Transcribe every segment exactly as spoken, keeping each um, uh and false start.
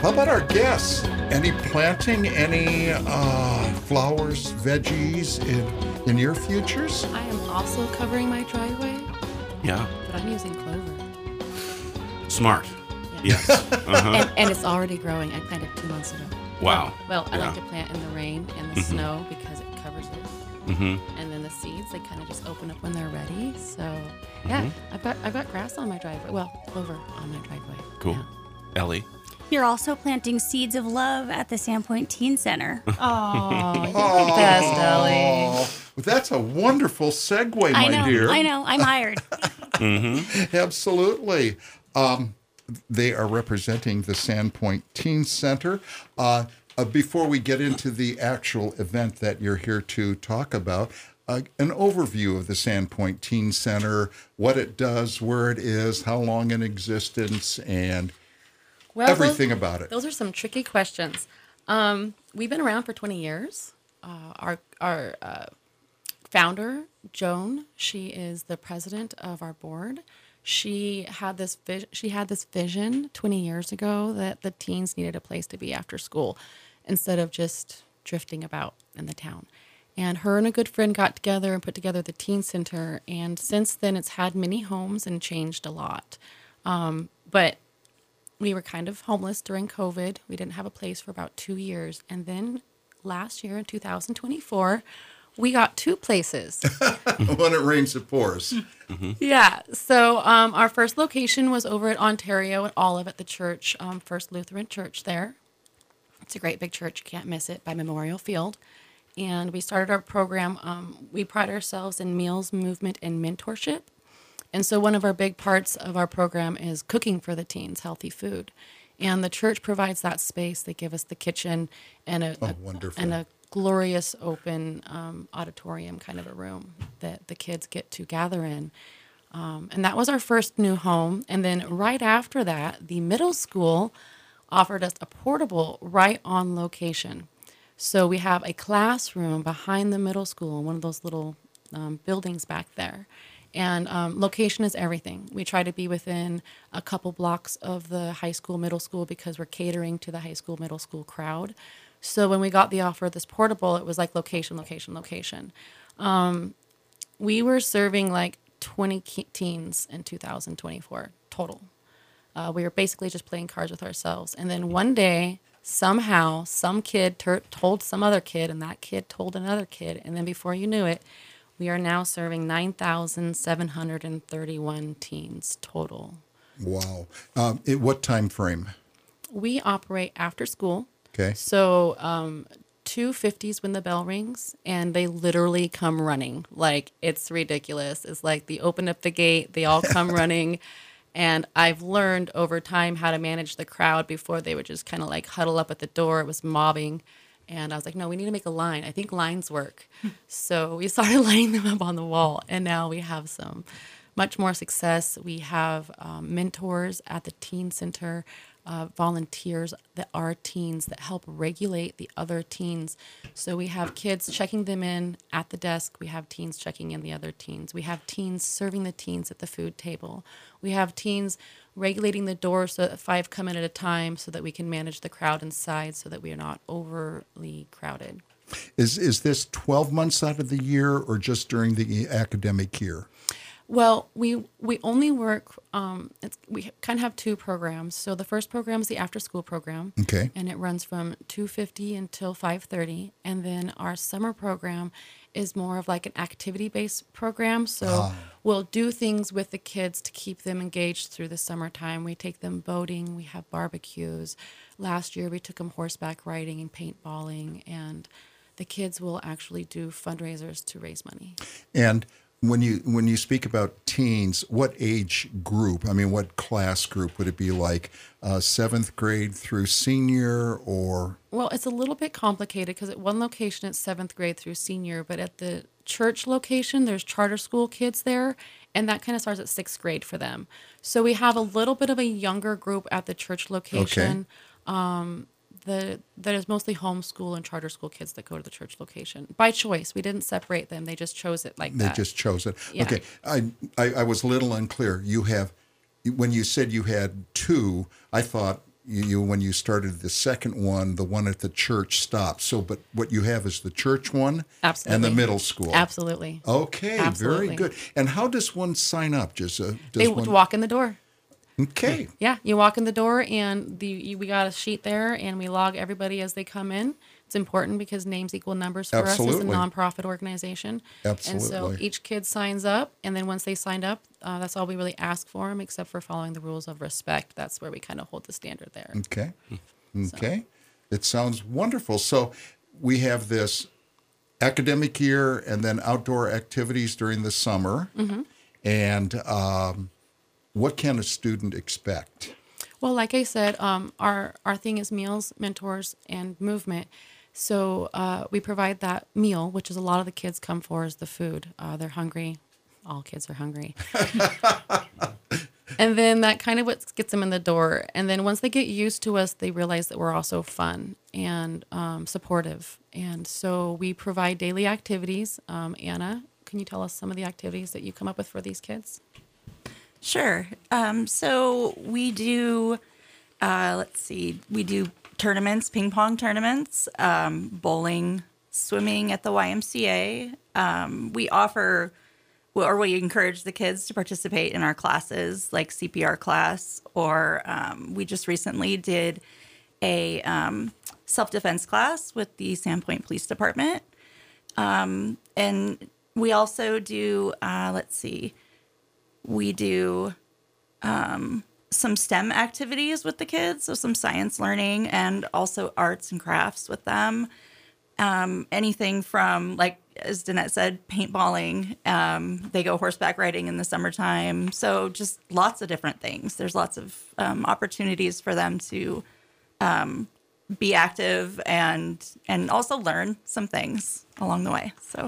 How about our guests? Any planting, any uh, flowers, veggies in, in your futures? I am also covering my driveway, Yeah. but I'm using clover. Smart. Yeah. Yes. Uh-huh. And, and it's already growing. I planted two months ago. Wow. Well, I Yeah. like to plant in the rain and the Mhm. snow because it covers it. Mm-hmm. And then the seeds, they kind of just open up when they're ready. So, yeah, Mhm. I've got I've got grass on my driveway. Well, clover on my driveway. Cool. Yeah. Ellie. You're also planting seeds of love at the Sandpoint Teen Center. Oh, you're the best, Ellie. Well, that's a wonderful segue, my I know, dear. I know, I'm hired. Mm-hmm. Absolutely. Um, they are representing the Sandpoint Teen Center. Uh, uh, before we get into the actual event that you're here to talk about, uh, an overview of the Sandpoint Teen Center, what it does, where it is, how long in existence, and Well, everything those, about it. Those are some tricky questions. Um, we've been around for twenty years. Uh, our our uh, founder, Joan, she is the president of our board. She had this vis- she had this vision twenty years ago that the teens needed a place to be after school instead of just drifting about in the town. And her and a good friend got together and put together the teen center. And since then, it's had many homes and changed a lot. Um, but we were kind of homeless during COVID. We didn't have a place for about two years. And then last year in two thousand twenty-four, we got two places. When it rains, it pours. Yeah. So um, our first location was over at Ontario and Olive at the church, um, First Lutheran Church there. It's a great big church. You can't miss it, by Memorial Field. And we started our program. Um, we pride ourselves in meals, movement, and mentorship. And so one of our big parts of our program is cooking for the teens, healthy food. And the church provides that space. They give us the kitchen and a, Oh, a- wonderful. and a glorious open um, auditorium kind of a room that the kids get to gather in. Um, and that was our first new home. And then right after that, the middle school offered us a portable right on location. So we have a classroom behind the middle school in one of those little um, buildings back there. And um, location is everything. We try to be within a couple blocks of the high school, middle school, because we're catering to the high school, middle school crowd. So when we got the offer of this portable, it was like location, location, location. Um, we were serving like twenty ke- teens in two thousand twenty-four total. Uh, we were basically just playing cards with ourselves. And then one day, somehow, some kid ter- told some other kid, and that kid told another kid. And then before you knew it, we are now serving nine thousand seven hundred thirty-one teens total. Wow. Um, it, what time frame? We operate after school. Okay. So um, two fifties when the bell rings, and they literally come running. Like, it's ridiculous. It's like they open up the gate, they all come running. And I've learned over time how to manage the crowd. Before they would just kind of like huddle up at the door. It was mobbing. And I was like, no, we need to make a line. I think lines work. So we started lining them up on the wall. And now we have some much more success. We have um, mentors at the teen center, uh, volunteers that are teens that help regulate the other teens. So we have kids checking them in at the desk. We have teens checking in the other teens. We have teens serving the teens at the food table. We have teens regulating the door so that five come in at a time so that we can manage the crowd inside so that we are not overly crowded. Is is this twelve months out of the year or just during the academic year? Well, we we only work, um, it's, we kind of have two programs. So the first program is the after-school program. Okay. And it runs from two fifty until five thirty. And then our summer program is more of like an activity-based program. So Ah. we'll do things with the kids to keep them engaged through the summertime. We take them boating. We have barbecues. Last year, we took them horseback riding and paintballing. And the kids will actually do fundraisers to raise money. And when you when you speak about teens, what age group? I mean, what class group would it be? Like uh, seventh grade through senior, or Well, it's a little bit complicated because at one location it's seventh grade through senior, but at the church location there's charter school kids there, and that kind of starts at sixth grade for them. So we have a little bit of a younger group at the church location. Um, the that is mostly homeschool and charter school kids that go to the church location by choice. We didn't separate them; they just chose it like they that. just chose it? Yeah. Okay, I, I I was a little unclear. You have when you said you had two, I thought you, you when you started the second one, the one at the church stopped. So, but what you have is the church one Absolutely. and the middle school. Absolutely. Okay, Absolutely. very good. And how does one sign up? Just uh, does They one? walk in the door. Okay. Yeah, you walk in the door, and the you, we got a sheet there, and we log everybody as they come in. It's important because names equal numbers for us as a Absolutely. nonprofit organization. Absolutely. And so each kid signs up, and then once they signed up, uh, that's all we really ask for them, except for following the rules of respect. That's where we kind of hold the standard there. Okay. Okay. It sounds wonderful. So we have this academic year and then outdoor activities during the summer. Mm-hmm. And um, what can a student expect? Well, like I said, um, our our thing is meals, mentors, and movement. So uh, we provide that meal, which is a lot of the kids come for is the food. Uh, they're hungry. All kids are hungry. And then that kind of what gets them in the door. And then once they get used to us, they realize that we're also fun and um, supportive. And so we provide daily activities. Um, Anna, can you tell us some of the activities that you come up with for these kids? Sure. Um, so we do, uh, let's see, we do tournaments, ping pong tournaments, um, bowling, swimming at the Y M C A. Um, we offer, or we encourage the kids to participate in our classes, like C P R class, or um, we just recently did a um, self-defense class with the Sandpoint Police Department. Um, and we also do, uh, let's see, we do um, some STEM activities with the kids, so some science learning and also arts and crafts with them. Um, anything from, like, as Danette said, paintballing. Um, they go horseback riding in the summertime. So just lots of different things. There's lots of um, opportunities for them to um, be active and and also learn some things along the way. So.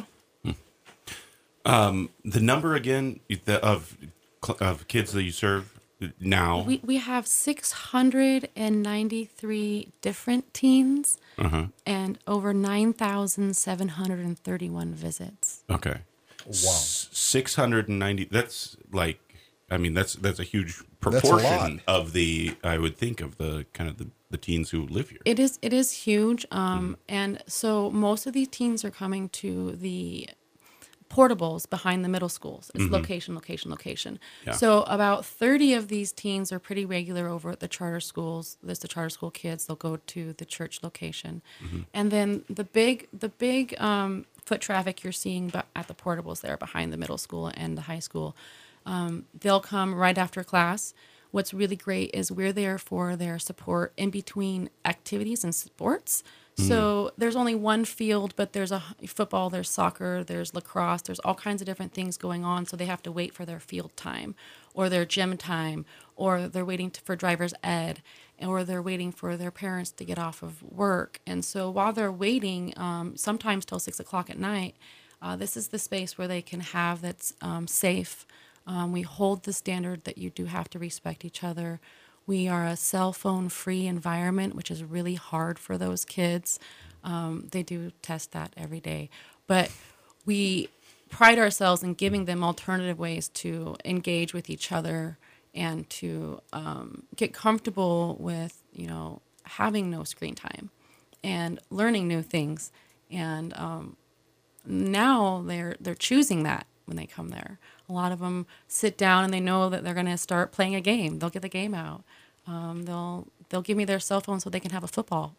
Um, the number again the, of of kids that you serve now. We we have six hundred ninety-three different teens Uh-huh. and over nine thousand seven hundred thirty-one visits. Okay. Wow. Six hundred and ninety. That's like, I mean, that's that's a huge That's a proportion lot. of the. I would think of the kind of the, the teens who live here. It is it is huge, um, and so most of these teens are coming to the portables behind the middle schools. It's location, location, location. Yeah. So about thirty of these teens are pretty regular over at the charter schools. There's the charter school kids. They'll go to the church location, and then the big the big um, foot traffic you're seeing bu- at the portables there behind the middle school and the high school. Um, they'll come right after class. What's really great is we're there for their support in between activities and sports. So there's only one field, but there's a h- football, there's soccer, there's lacrosse, there's all kinds of different things going on. So they have to wait for their field time or their gym time, or they're waiting to, for driver's ed, or they're waiting for their parents to get off of work. And so while they're waiting, um, sometimes till six o'clock at night, uh, this is the space where they can have that's um, safe. Um, we hold the standard that you do have to respect each other. We are a cell phone free environment, which is really hard for those kids. Um, they do test that every day. But we pride ourselves in giving them alternative ways to engage with each other and to um, get comfortable with, you know, having no screen time and learning new things. And um, now they're they're choosing that when they come there. A lot of them sit down and they know that they're going to start playing a game. They'll get the game out. Um, they'll they'll give me their cell phone so they can have a football.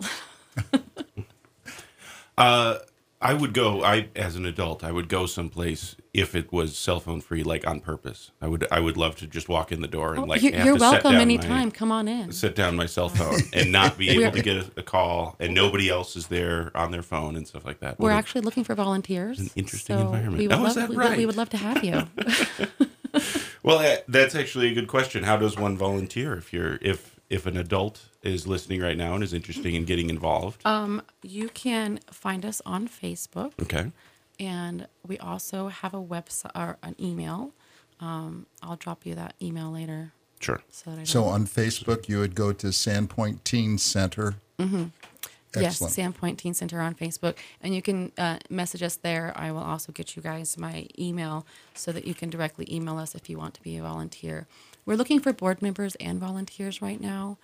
Uh, I would go. I as an adult, I would go someplace if it was cell phone free, like on purpose. I would. I would love to just walk in the door and like. you're have you're to set welcome down anytime. My, Come on in. Sit down my cell phone and not be able We're- to get a, a call, and nobody else is there on their phone and stuff like that. We're What a- actually looking for volunteers. An interesting so environment. We would Oh, love, is that we, would, we right? would love to have you. Well, uh, that's actually a good question. How does one volunteer if you're if if an adult is listening right now and is interested in getting involved? um, you can find us on Facebook, Okay. and we also have a website or an email. Um, I'll drop you that email later. Sure. So, that I don't So on Facebook, you would go to Sandpoint Teen Center. Mm-hmm. Yes, Excellent. Sandpoint Teen Center on Facebook. And you can uh, message us there. I will also get you guys my email so that you can directly email us if you want to be a volunteer. We're looking for board members and volunteers right now.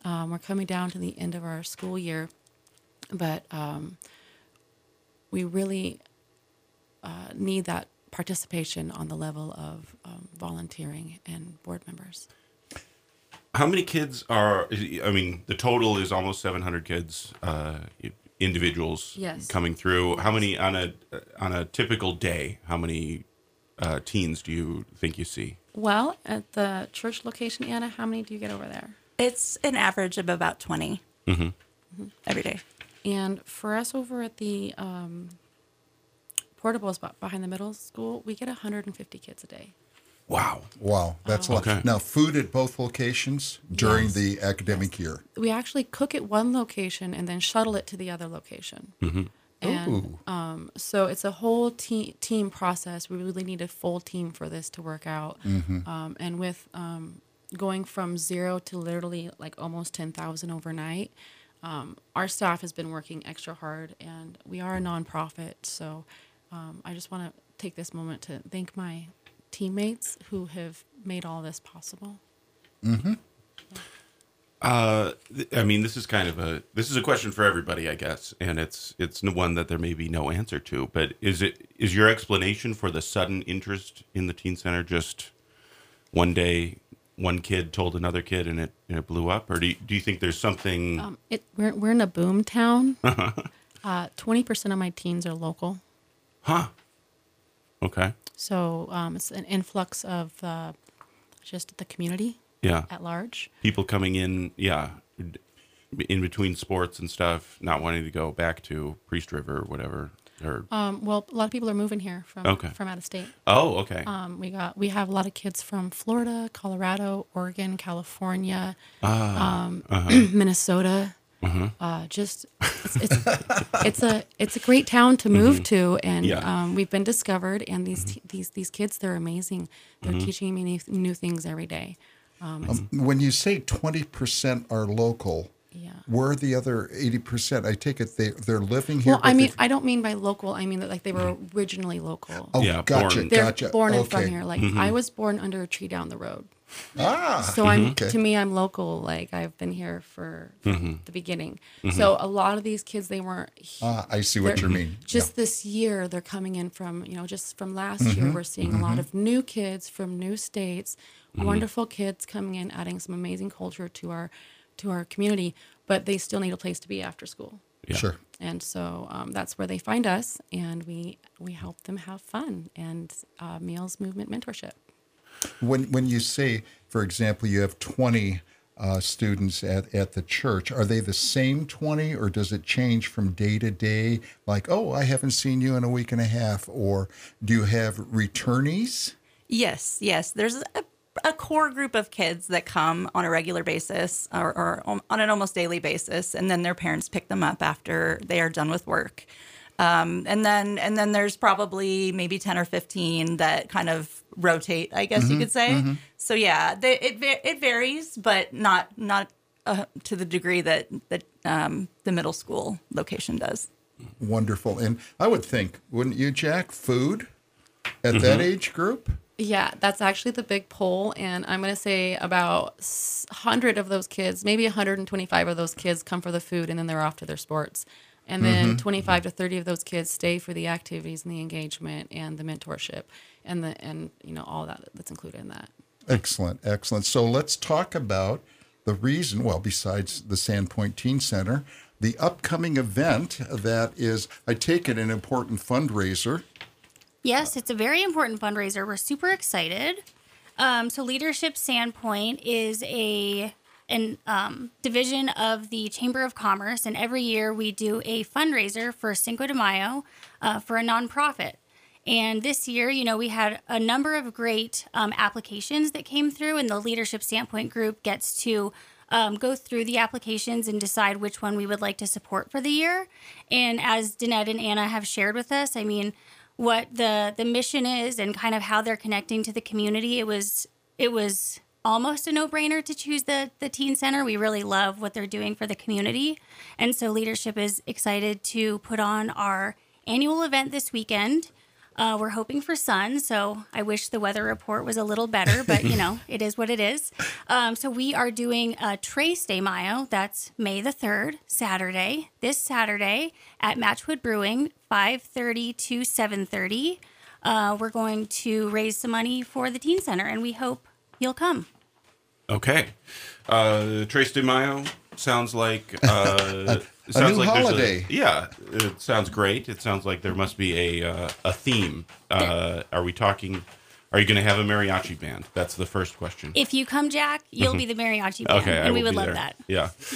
Um, we're coming down to the end of our school year, but um, we really uh, need that participation on the level of um, volunteering and board members. How many kids are? I mean, the total is almost seven hundred kids, uh, individuals Yes. coming through. How many on a on a typical day? How many uh, teens do you think you see? Well, at the church location, Anna, how many do you get over there? It's an average of about twenty every day. And for us over at the um, portable spot behind the middle school, we get one hundred fifty kids a day. Wow. Wow, that's a lot. Okay. Now, food at both locations during Yes. the academic year. We actually cook at one location and then shuttle it to the other location. Mm-hmm. And Ooh. um, so it's a whole te- team process. We really need a full team for this to work out. Um, and with um, going from zero to literally like almost ten thousand overnight, um, our staff has been working extra hard, and we are a nonprofit. So um, I just want to take this moment to thank my teammates who have made all this possible. Uh, th- I mean, this is kind of a this is a question for everybody, I guess, and it's it's n- one that there may be no answer to. But is it is your explanation for the sudden interest in the teen center just one day one kid told another kid and it and it blew up, or do you, do you think there's something? Um, it, we're, we're in a boom town. uh, twenty percent of my teens are local. Huh. Okay. So um, it's an influx of uh, just the community Yeah. at large. People coming in, yeah, in between sports and stuff, not wanting to go back to Priest River or whatever. Or Um, well, a lot of people are moving here from Okay. from out of state. oh, okay. Um, we got we have a lot of kids from Florida, Colorado, Oregon, California, Ah, um, uh-huh. Minnesota. Uh, just it's, it's it's a it's a great town to move to, and Yeah. um, we've been discovered. And these t- these these kids, they're amazing. They're teaching me new, new things every day. Um, it's- Um, when you say twenty percent are local, yeah. where are the other eighty percent? I take it they, they're living here. Well, I but mean, they've- I don't mean by local. I mean that like they were originally local. oh, Yeah, gotcha, born- They're gotcha. born and okay. from here. Like I was born under a tree down the road. Ah, So I'm okay. to me I'm local. Like I've been here for from the beginning. So a lot of these kids they weren't. Ah, I see what they're- you mean. Just this year they're coming in from you know just from last year we're seeing a lot of new kids from new states, wonderful kids coming in, adding some amazing culture to our to our community. But they still need a place to be after school. Yeah. Sure. And so um, that's where they find us, and we we help them have fun and uh, meals, movement, mentorship. When when you say, for example, you have twenty uh, students at, at the church, are they the same twenty, or does it change from day to day? Like, oh, I haven't seen you in a week and a half, or do you have returnees? Yes, yes. There's a, a core group of kids that come on a regular basis or, or on an almost daily basis, and then their parents pick them up after they are done with work. Um, and then and then there's probably maybe ten or fifteen that kind of rotate, I guess you could say. So yeah, they, it va- it varies, but not not uh, to the degree that that um, the middle school location does. Wonderful. And I would think, wouldn't you, Jack, food at that age group? Yeah, that's actually the big poll, and I'm going to say about one hundred of those kids, maybe one hundred twenty-five of those kids come for the food, and then they're off to their sports. And then twenty-five to thirty of those kids stay for the activities and the engagement and the mentorship and the and you know all that that's included in that. Excellent, excellent. So let's talk about the reason, well, besides the Sandpoint Teen Center, the upcoming event that is, I take it, an important fundraiser. Yes, it's a very important fundraiser. We're super excited. Um, so Leadership Sandpoint is a an um, division of the Chamber of Commerce, and every year we do a fundraiser for Cinco de Mayo uh, for a nonprofit. And this year, you know, we had a number of great um, applications that came through, and the Leadership Sandpoint group gets to um, go through the applications and decide which one we would like to support for the year. And as Danette and Anna have shared with us, I mean, what the the mission is and kind of how they're connecting to the community, it was it was almost a no-brainer to choose the the teen center. We really love what they're doing for the community, and so leadership is excited to put on our annual event this weekend. Uh, we're hoping for sun, so I wish the weather report was a little better, but you know, it is what it is. Um, so we are doing a Tres de Mayo, that's May the third, Saturday, this Saturday at Matchwood Brewing, five thirty to seven thirty. Uh, we're going to raise some money for the Teen Center, and we hope you'll come. Okay. Uh, Tres de Mayo sounds like uh, A sounds new like there's holiday. A, yeah, it sounds great. It sounds like there must be a uh, a theme. Uh, are we talking? Are you going to have a mariachi band? That's the first question. If you come, Jack, you'll be the mariachi band, Okay, I and we will would be love there. that.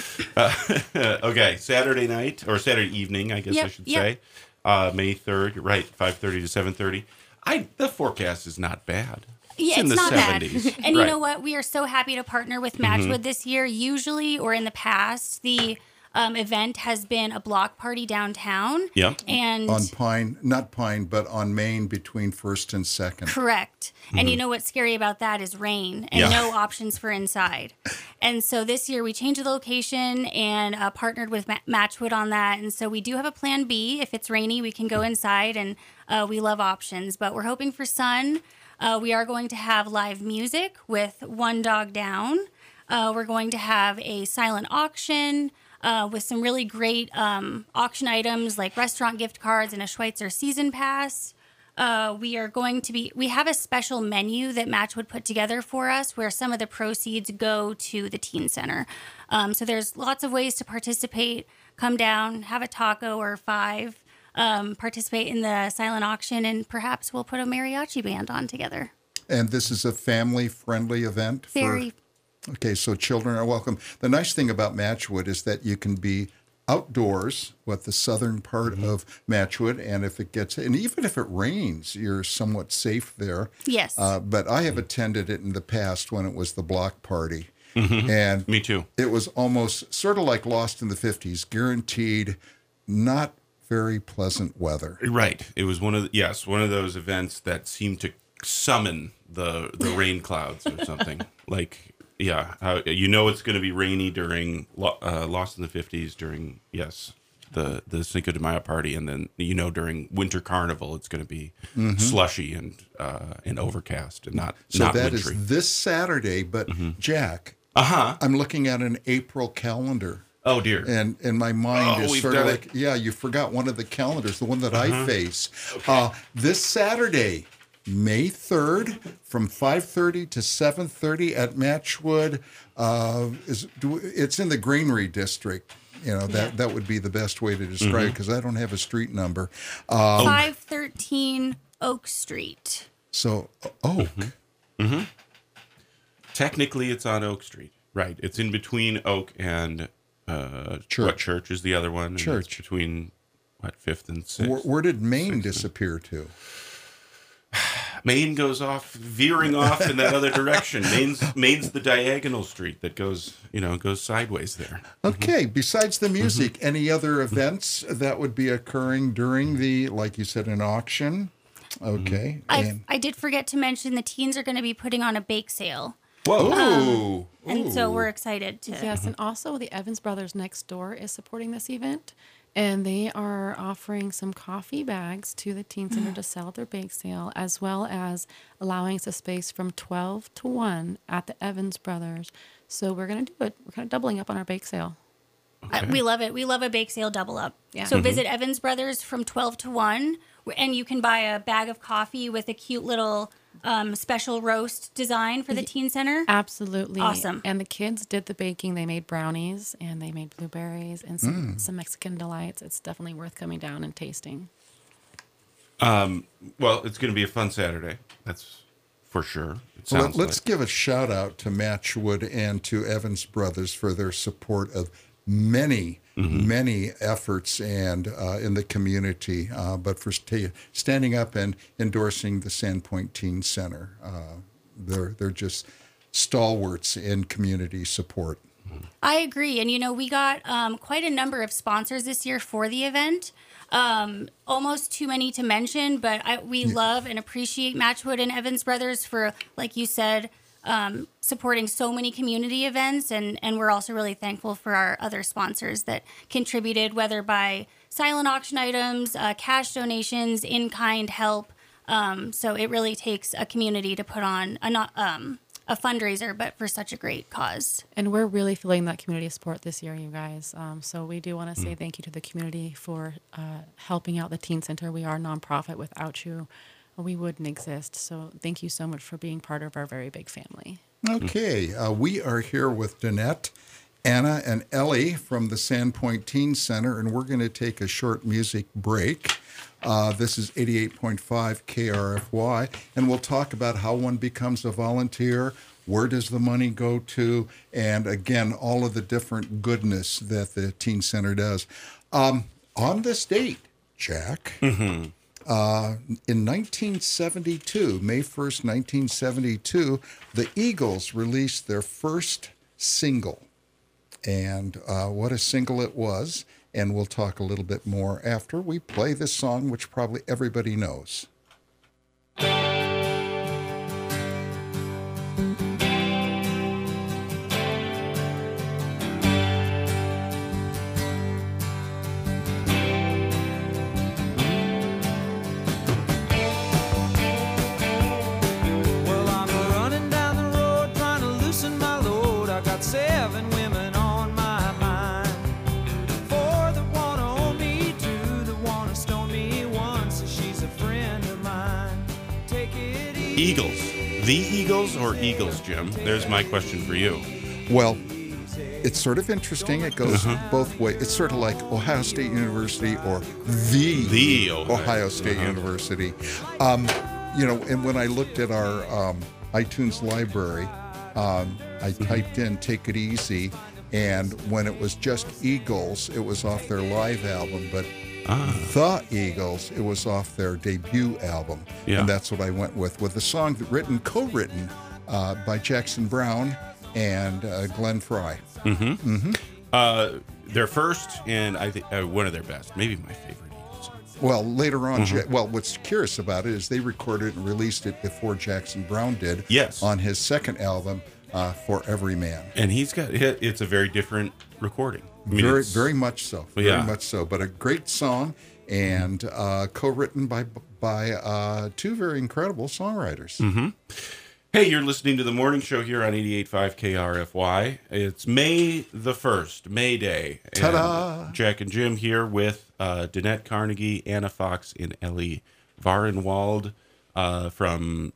Yeah. Uh, okay, Saturday night or Saturday evening, I guess I Yep, should yep. say. Uh, May third, you're right, five thirty to seven thirty. I the forecast is not bad. Yeah, in it's the not seventies. bad. And you Right. know what? We are so happy to partner with Matchwood Mm-hmm. this year. Usually, or in the past, the um, event has been a block party downtown. Yep. And On Pine, not Pine, but on Main between First and Second. correct. And you know what's scary about that is rain and Yeah. no options for inside. And so this year we changed the location and uh, partnered with Ma- Matchwood on that. And so we do have a plan B. If it's rainy, we can go inside, and uh, we love options. But we're hoping for sun. Uh, we are going to have live music with One Dog Down. Uh, we're going to have a silent auction uh, with some really great um, auction items like restaurant gift cards and a Schweitzer season pass. Uh, we are going to be, we have a special menu that Matchwood put together for us where some of the proceeds go to the Teen Center. Um, so there's lots of ways to participate. Come down, have a taco or five, um, participate in the silent auction, and perhaps we'll put a mariachi band on together. And this is a family-friendly event? for- Very. Okay, so children are welcome. The nice thing about Matchwood is that you can be outdoors, what the southern part Mm-hmm. of Matchwood, and if it gets, and even if it rains, you're somewhat safe there. Yes. Uh, but I have attended it in the past when it was the block party. And Me too. it was almost sort of like Lost in the fifties, guaranteed not very pleasant weather. Right. It was one of the, yes, one of those events that seemed to summon the the rain clouds or something. Like yeah, how, you know it's going to be rainy during Lo- uh, Lost in the fifties during yes the the Cinco de Mayo party, and then you know during Winter Carnival it's going to be slushy and uh, and overcast and not So not that is wintry. this Saturday, but Jack, Uh huh. I'm looking at an April calendar. Oh dear. And and my mind Oh, is we've sort of done like, it. yeah, you forgot one of the calendars, the one that Uh-huh. I face. Uh, this Saturday, May third, from five thirty to seven thirty at Matchwood. Uh, is do- It's in the Greenery District. You know, that, that would be the best way to describe Mm-hmm. it because I don't have a street number. Uh, five thirteen Oak Street. so, Oak. Mm-hmm. Technically, it's on Oak Street. Right. It's in between Oak and uh, Church. What church is the other one? And it's Church. between what Fifth and Sixth. Where, where did Maine disappear to? Maine goes off, veering off in that other direction. Maine's Maine's the diagonal street that goes, you know, goes sideways there. Okay, besides the music, Mm-hmm. any other events that would be occurring during the, like you said, an auction? Okay. I And, I did forget to mention the teens are going to be putting on a bake sale. Whoa! ooh, And so ooh. we're excited to. Yes, and also the Evans Brothers next door is supporting this event, and they are offering some coffee bags to the Teen Center to sell at their bake sale, as well as allowing us a space from twelve to one at the Evans Brothers. So we're going to do it. We're kind of doubling up on our bake sale. I- we love it. We love a bake sale double up. Yeah. So visit Evans Brothers from twelve to one, and you can buy a bag of coffee with a cute little um, special roast design for the Teen Center. Absolutely. Awesome. And the kids did the baking. They made brownies and they made blueberries and some, some Mexican delights. It's definitely worth coming down and tasting. Well, it's going to be a fun Saturday. That's for sure. It Well, sounds let's like. give a shout out to Matchwood and to Evans Brothers for their support of many, Mm-hmm. many efforts and uh, in the community, uh, but for sta standing up and endorsing the Sandpoint Teen Center. Uh, they're they're just stalwarts in community support. I agree. And, you know, we got um, quite a number of sponsors this year for the event. Um, almost too many to mention, but I, we love and appreciate Matchwood and Evans Brothers for, like you said, um, supporting so many community events. And, and we're also really thankful for our other sponsors that contributed, whether by silent auction items, uh, cash donations, in-kind help. Um, so it really takes a community to put on a not um, a fundraiser, but for such a great cause. And we're really feeling that community support this year, you guys. Um, so we do want to say thank you to the community for uh, helping out the Teen Center. We are a nonprofit. Without you, we wouldn't exist. So thank you so much for being part of our very big family. Okay, uh, we are here with Danette, Anna, and Ellie from the Sandpoint Teen Center, and we're going to take a short music break. Uh, this is eighty-eight point five K R F Y, and we'll talk about how one becomes a volunteer, where does the money go to, and again, all of the different goodness that the Teen Center does. Um, on this date, Jack, Mm-hmm. Uh, in nineteen seventy-two, May first, nineteen seventy-two, the Eagles released their first single. And uh, what a single it was. And we'll talk a little bit more after we play this song, which probably everybody knows. Well, I'm running down the road trying to loosen my load. I got seven women on my mind. Four that wanna own me, two that wanna stone me, one says she's a friend of mine. Take it easy. Eagles. The Eagles or Eagles, Jim? There's my question for you. Well, it's sort of interesting. It goes both ways. It's sort of like Ohio State University or the, The Ohio- Ohio State uh-huh. University. Um, you know, and when I looked at our um, iTunes library, um, I typed in Take It Easy, and when it was just Eagles, it was off their live album, but The Eagles, it was off their debut album. Yeah. And that's what I went with, with the song that written, co-written uh, by Jackson Brown and uh, Glenn Fry. Uh, their first and I think uh, one of their best, maybe my favorite Eagles. Well, later on, Ja- well, what's curious about it is they recorded and released it before Jackson Brown did. Yes. On his second album, uh, For Every Man. And he's got it- it's a very different recording. I mean, Very, it's- very much so. Very Yeah. much so. But a great song, and uh, co-written by by uh, two very incredible songwriters. Mm-hmm. Hey, you're listening to the morning show here on eighty-eight point five K R F Y. It's May the first, May Day. And Ta-da! Jack and Jim here with uh, Danette Carnegie, Anna Fox, and Ellie Varenwald uh, from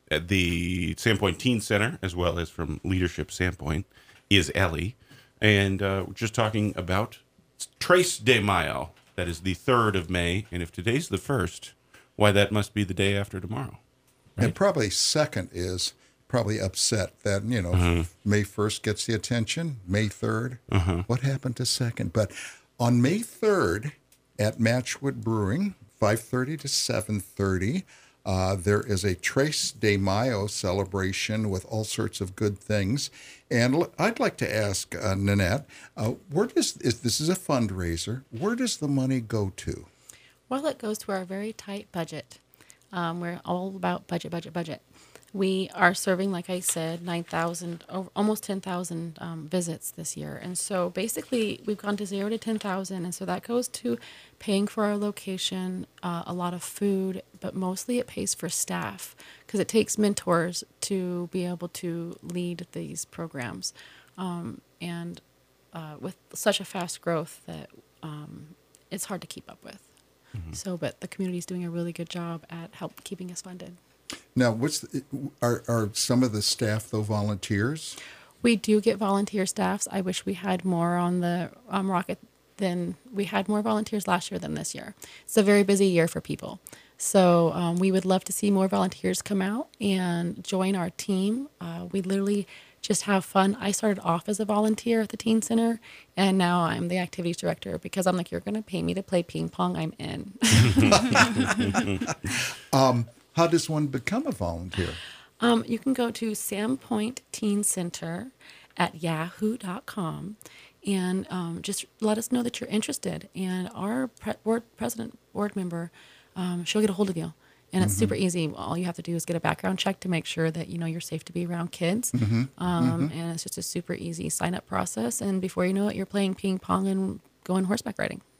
the Sandpoint Teen Center, as well as from Leadership Sandpoint, is Ellie. And uh, we're just talking about Tres de Mayo. That is the third of May. And if today's the first, why, that must be the day after tomorrow. And probably second is probably upset that, you know, Mm-hmm. May first gets the attention, May third. What happened to second? But on May third at Matchwood Brewing, five thirty to seven thirty, uh, there is a Tres de Mayo celebration with all sorts of good things. And l- I'd like to ask uh, Nanette, uh, where does, is, this is a fundraiser, where does the money go to? Well, it goes to our very tight budget. Um, we're all about budget, budget, budget. We are serving, like I said, nine thousand, over, almost ten thousand um, visits this year. And so basically, we've gone to zero to ten thousand. And so that goes to paying for our location, uh, a lot of food, but mostly it pays for staff because it takes mentors to be able to lead these programs. Um, and uh, with such a fast growth that um, it's hard to keep up with. So, but the community's doing a really good job at help keeping us funded. Now, what's the, are, are some of the staff, though, volunteers? We do get volunteer staffs. I wish we had more on the um, Rocket than we had more volunteers last year than this year. It's a very busy year for people. So um, we would love to see more volunteers come out and join our team. Uh, we literally just have fun. I started off as a volunteer at the Teen Center, and now I'm the activities director because I'm like, you're going to pay me to play ping pong, I'm in. How does one become a volunteer? Um, you can go to Sandpoint Teen Center at yahoo dot com and um, just let us know that you're interested. And our pre- board president, board member, um, she'll get a hold of you. And it's super easy. All you have to do is get a background check to make sure that you know you're safe to be around kids. Um, And it's just a super easy sign up process. And before you know it, you're playing ping pong and going horseback riding.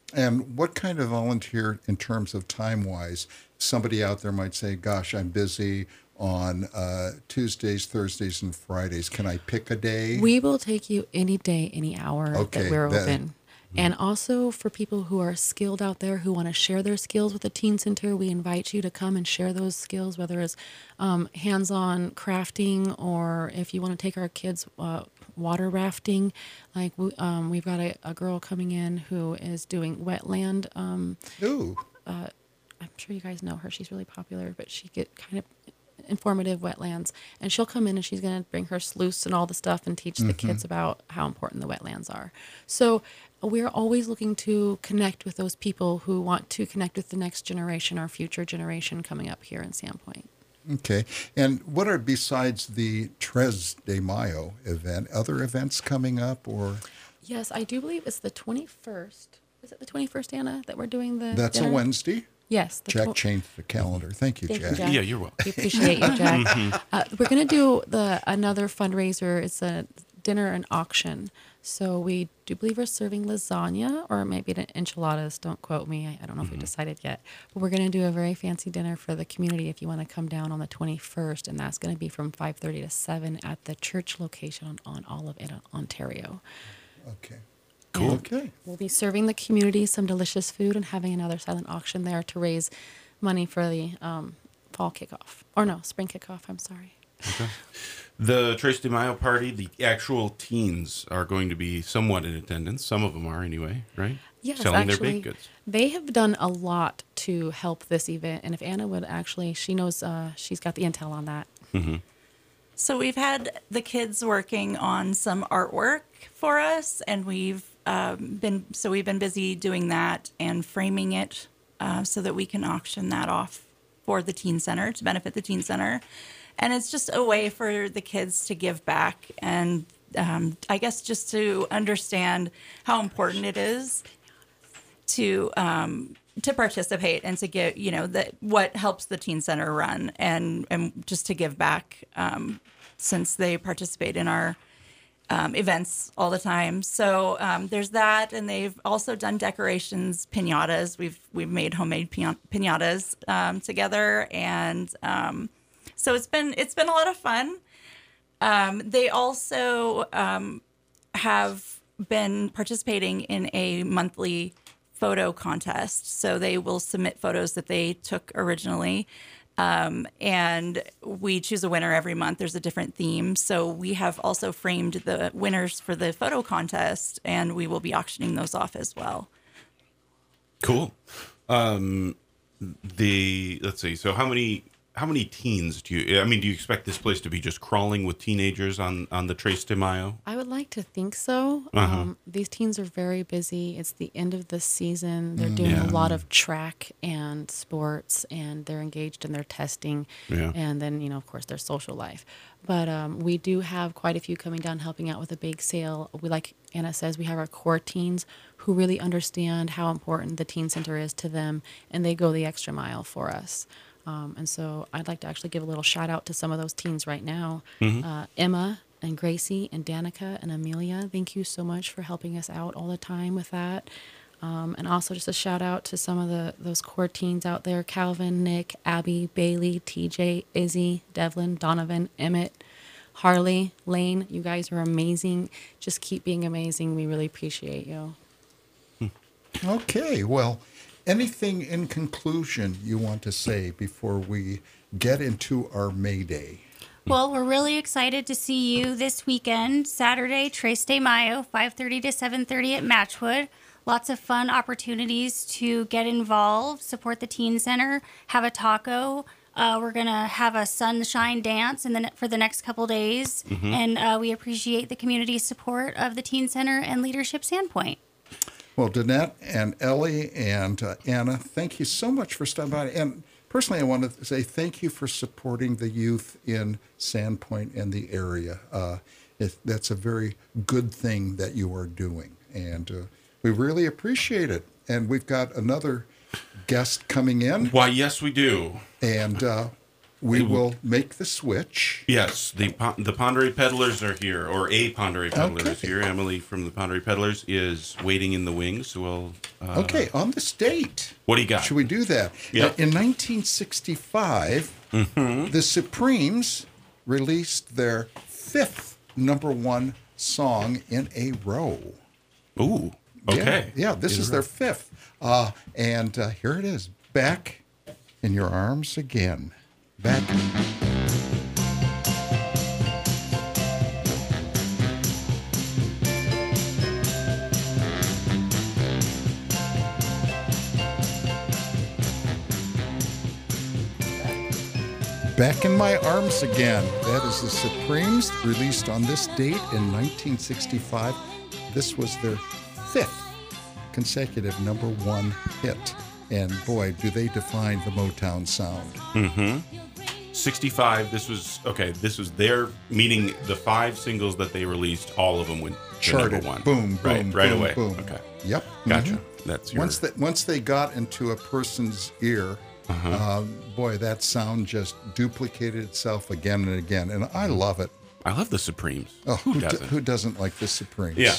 And what kind of volunteer, in terms of time wise, somebody out there might say, gosh, I'm busy on uh, Tuesdays, Thursdays, and Fridays. Can I pick a day? We will take you any day, any hour Okay, that we're that- open. And also for people who are skilled out there who want to share their skills with the Teen Center, we invite you to come and share those skills, whether it's um, hands-on crafting or if you want to take our kids uh, water rafting. Like we, um, we've got a, a girl coming in who is doing wetland. Um, Ooh. I'm sure you guys know her. She's really popular, but she get kind of informative wetlands, and she'll come in and she's going to bring her sluice and all the stuff and teach the kids about how important the wetlands are. So we're always looking to connect with those people who want to connect with the next generation, our future generation coming up here in Sandpoint. Okay. And what are, besides the Tres de Mayo event, other events coming up, or? Yes, I do believe it's the twenty-first. Is it the twenty-first, Anna, that we're doing the That's a dinner? Wednesday? Yes. The Jack tw- changed the calendar. Thank you, Thank you, Jack. Jack. Yeah, you're welcome. We appreciate you, Jack. uh, we're going to do the another fundraiser. It's a dinner and auction. So we do believe we're serving lasagna or maybe the enchiladas. Don't quote me. I, I don't know if we decided yet. But we're going to do a very fancy dinner for the community if you want to come down on the twenty-first. And that's going to be from five thirty to seven at the church location on, on Olive in Ontario. Okay. Cool. Okay. We'll be serving the community some delicious food and having another silent auction there to raise money for the um, fall kickoff. Or no, spring kickoff, I'm sorry. The Tres de Mayo party, the actual teens are going to be somewhat in attendance. Some of them are anyway, right? Yes, Selling actually, their baked goods. they have done a lot to help this event. And if Anna would actually, she knows, uh, she's got the intel on that. So we've had the kids working on some artwork for us, and we've um, been so we've been busy doing that and framing it uh, so that we can auction that off for the teen center to benefit the teen center. And it's just a way for the kids to give back and um, I guess just to understand how important it is to um, to participate and to give, you know, that what helps the teen center run and and just to give back um, since they participate in our um, events all the time. So um, there's that, and they've also done decorations, piñatas. We've we've made homemade piña- piñatas um, together, and um, so it's been it's been a lot of fun. Um, they also um, have been participating in a monthly photo contest. So they will submit photos that they took originally. Um, and we choose a winner every month. There's a different theme. So we have also framed the winners for the photo contest, and we will be auctioning those off as well. Cool. Um, the let's see. So how many how many teens do you? I mean, do you expect this place to be just crawling with teenagers on on the Tres de Mayo? I would like to think so. Uh-huh. Um, these teens are very busy. It's the end of the season. They're doing Yeah. a lot of track and sports, and they're engaged in their testing. Yeah. And then, you know, of course, their social life. But um, we do have quite a few coming down helping out with a bake sale. We, like Anna says, we have our core teens who really understand how important the teen center is to them, and they go the extra mile for us. Um, and so I'd like to actually give a little shout out to some of those teens right now. Uh, Emma and Gracie and Danica and Amelia, thank you so much for helping us out all the time with that. Um, and also just a shout out to some of the those core teens out there, Calvin, Nick, Abby, Bailey, T J, Izzy, Devlin, Donovan, Emmett, Harley, Lane. You guys are amazing. Just keep being amazing. We really appreciate you. Okay, well, anything in conclusion you want to say before we get into our May Day? Well, we're really excited to see you this weekend, Saturday, Tres de Mayo, five thirty to seven thirty at Matchwood. Lots of fun opportunities to get involved, support the Teen Center, have a taco. Uh, we're going to have a sunshine dance in the, ne- for the next couple days. And uh, we appreciate the community support of the Teen Center and Leadership Sandpoint. Well, Danette and Ellie and uh, Anna, thank you so much for stopping by. And personally, I want to say thank you for supporting the youth in Sandpoint and the area. Uh, it, that's a very good thing that you are doing. And uh, we really appreciate it. And we've got another guest coming in. Why, yes, we do. And uh, we will make the switch. Yes, the Po- the Ponderay Peddlers are here, or a Ponderay Peddler is Okay. here. Emily from the Ponderay Peddlers is waiting in the wings. So we'll. Uh, Okay, on this date. What do you got? Should we do that? Yeah. Uh, In nineteen sixty-five, the Supremes released their fifth number one song in a row. Ooh. Okay. Yeah, yeah, this In a is row. their fifth. Uh, and uh, here it is. Back in Your Arms Again. Back. Back in My Arms Again. That is the Supremes, released on this date in nineteen sixty-five. This was their fifth consecutive number one hit. And boy, do they define the Motown sound. sixty-five. This was okay. This was their meaning. The five singles that they released, all of them went to Charted. number one. Boom, boom, right, right boom, away. boom. Okay, Yep. gotcha. Mhm. That's your. Once they, once they got into a person's ear, uh, boy, that sound just duplicated itself again and again. And I love it. I love the Supremes. Oh, who, Who do- doesn't? who doesn't like the Supremes? Yeah.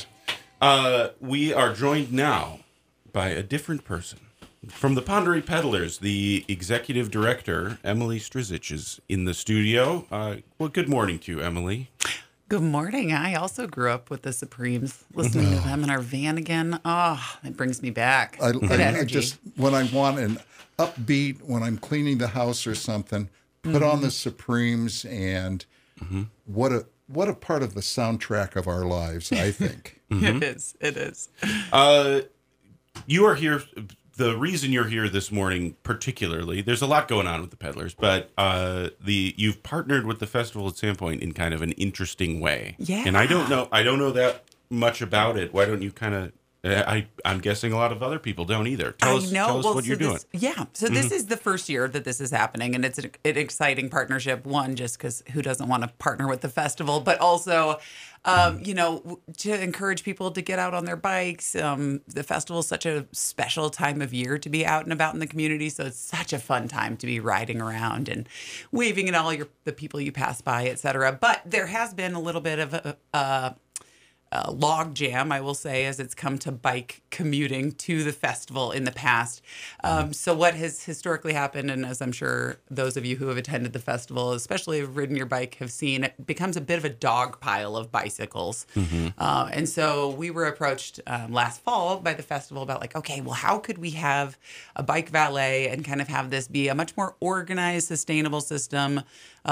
Uh, we are joined now by a different person. From the Ponderay Peddlers, the executive director, Emily Strizich, is in the studio. Uh, well, good morning to you, Emily. Good morning. I also grew up with the Supremes, listening to them in our van again. Oh, it brings me back. I, Good I- I energy. just when I want an upbeat, when I'm cleaning the house or something, put on the Supremes, and what a what a part of the soundtrack of our lives, I think. It is. It is. Uh, you are here. The reason you're here this morning, particularly, there's a lot going on with the Peddlers, but uh, the you've partnered with the festival at Sandpoint in kind of an interesting way. Yeah. And I don't know. I don't know that much about it. Why don't you kind of? I I'm guessing a lot of other people don't either. Tell I us. know. Tell us well, what so you're doing. this- Yeah. So this is the first year that this is happening, and it's an, an exciting partnership. One, just because who doesn't want to partner with the festival, but also, um, you know, w- to encourage people to get out on their bikes. Um, the festival is such a special time of year to be out and about in the community, so it's such a fun time to be riding around and waving at all your the people you pass by, et cetera. But there has been a little bit of a. a Uh, log jam, I will say, as it's come to bike commuting to the festival in the past. Um, so what has historically happened, and as I'm sure those of you who have attended the festival, especially have ridden your bike, have seen, it becomes a bit of a dog pile of bicycles. Uh, and so we were approached um, last fall by the festival about like, okay, well, how could we have a bike valet and kind of have this be a much more organized, sustainable system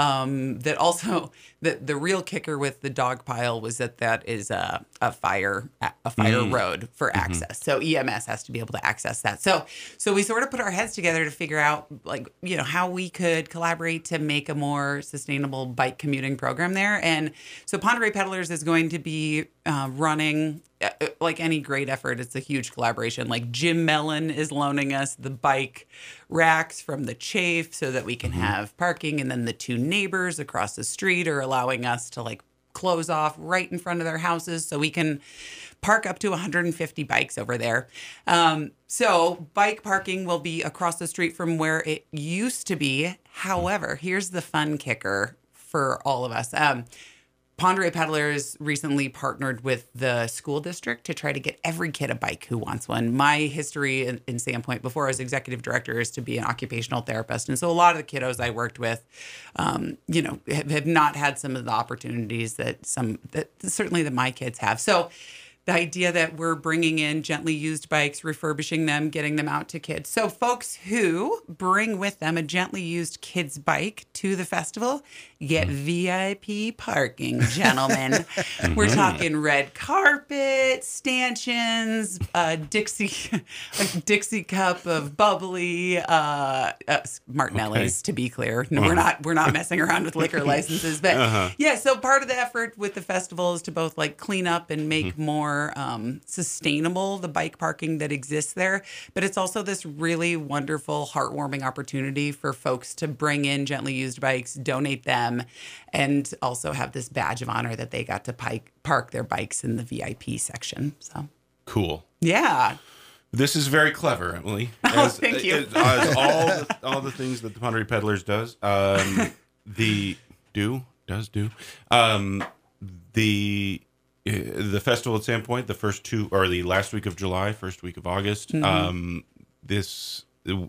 um, that also, the, the real kicker with the dog pile was that that is a a fire a fire road for access. So E M S has to be able to access that. So so we sort of put our heads together to figure out like you know how we could collaborate to make a more sustainable bike commuting program there. And so Ponderay Peddlers is going to be uh, running uh, like any great effort. It's a huge collaboration. Like Jim Mellon is loaning us the bike racks from the Chafe so that we can have parking, and then the two neighbors across the street are allowing us to like close off right in front of their houses so we can park up to one hundred fifty bikes over there. Um, so bike parking will be across the street from where it used to be. However, here's the fun kicker for all of us. Um, Ponderay Peddlers recently partnered with the school district to try to get every kid a bike who wants one. My history in, in Sandpoint before I was executive director is to be an occupational therapist. And so a lot of the kiddos I worked with, um, you know, have, have not had some of the opportunities that some, that certainly that my kids have. So the idea that we're bringing in gently used bikes, refurbishing them, getting them out to kids. So folks who bring with them a gently used kid's bike to the festival get V I P parking, gentlemen. We're talking red carpet, stanchions, uh, Dixie, a Dixie cup of bubbly, uh, uh, Martinelli's, Okay. to be clear. No, we're not we're not messing around with liquor licenses, but Uh-huh. yeah. So part of the effort with the festival is to both like clean up and make more um, sustainable the bike parking that exists there, but it's also this really wonderful, heartwarming opportunity for folks to bring in gently used bikes, donate them, and also have this badge of honor that they got to pike, park their bikes in the V I P section. So Cool. yeah. This is very clever, Emily. As, thank you. As, as all the, all the things that the Ponderay Peddlers does, um, the do does do um, the uh, the festival at Sandpoint, the first two or the last week of July, first week of August. Mm-hmm. Um, this uh,